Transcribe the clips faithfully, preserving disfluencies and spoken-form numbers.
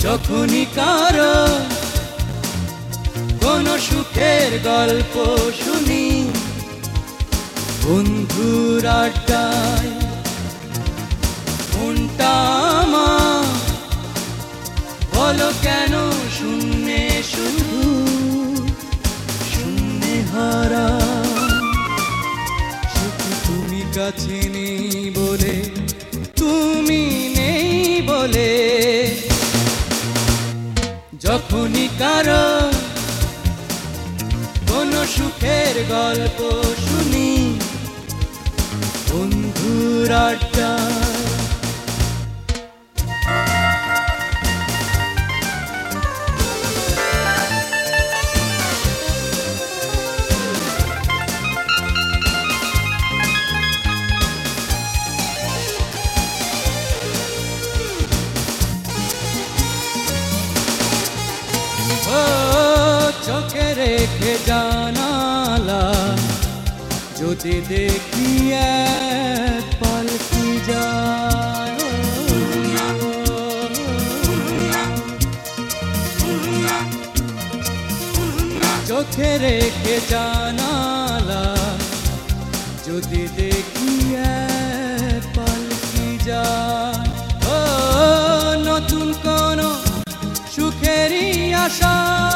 যখনই কারো কোনো সুখের গল্প শুনি, বন্ধুর আড্ডায় মনটা আমার বলো কেন শূন্যে শুধু শূন্যে হারা। শুধু তুমি কাছে নেই বলে, তুমি নেই বলে, যখনই কারো কোনো সুখের গল্প শুনি, বন্ধুর আড্ডায় চোখে রেখে জানালা যদি দেখি এক পালকি যায়, চোখে রেখে জানালা যদি দেখি এক পালকি যায়, ও নতুন কোন সুখেরই আশা,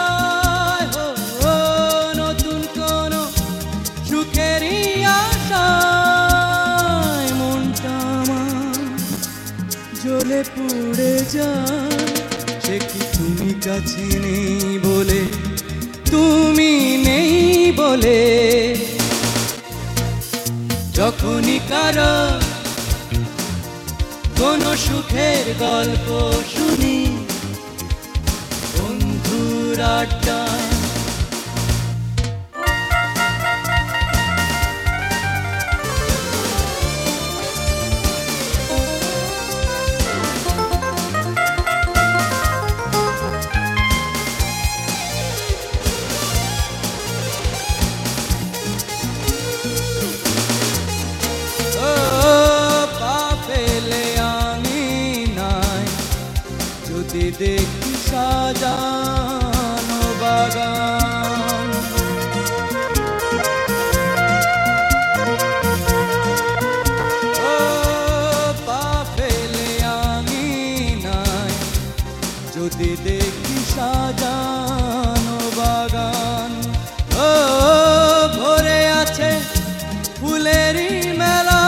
নতুন কোন সুখেরই আশায় মনটা আমার জ্বলে পুড়ে যায়। সে কি তুমি কাছে নেই বলে, তুমি নেই বলে, যখনই কারো কোনো সুখের গল্প শুনি, বন্ধুর আড্ডায় দেখি সাজানো বাগান, ও পা ফেলে আঙিনায় যদি দেখি সাজানো বাগান, ও ভরে আছে ফুলেরই মেলা,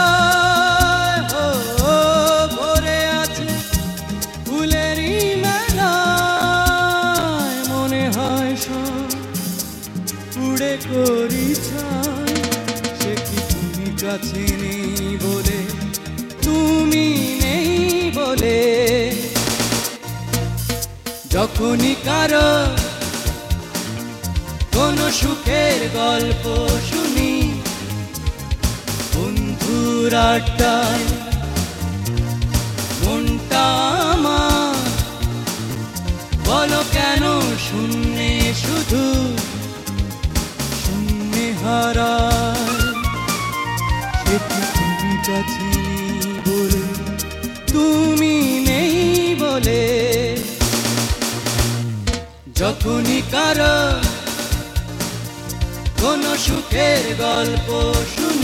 উড়ে করি ছাই। সে কি তুমি কাছে নেই বলে, তুমি নেই বলে, যখনই কারো কোনো সুখের গল্প শুনি, বন্ধুর আড্ডায় মনটা আমার বলো কেন শূন্যে শুধু হারায়। সে কি তুমি কাছে নেই বলে, তুমি নেই বলে, যখনই কারো কোনো সুখের গল্প শুনি,